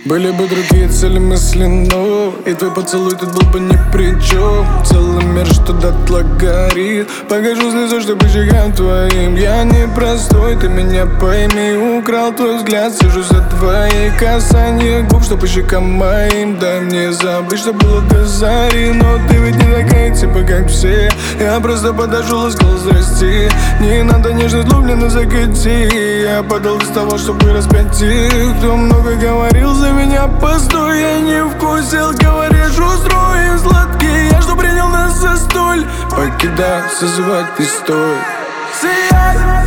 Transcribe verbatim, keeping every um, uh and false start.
Были бы другие цели, мысли, но и твой поцелуй тут был бы ни при чем. Целый мир, что дотла горит. Покажу слезу, что по щекам твоим. Я не простой, ты меня пойми. Украл твой взгляд, сижу за твои касания губ, что по щекам моим. Дай мне забыть, что было до зари. Но ты ведь не такая, типа как все. Я просто подошел и сказал здрасти. Не надо нежность, влюбленно закати. Я подал без того, чтобы распять их. Кто много говорил за меня, постой, я не вкусил. Говоришь, устроим сладкий. Я что принял нас за столь. Покидай, созывать не стой. Сияй!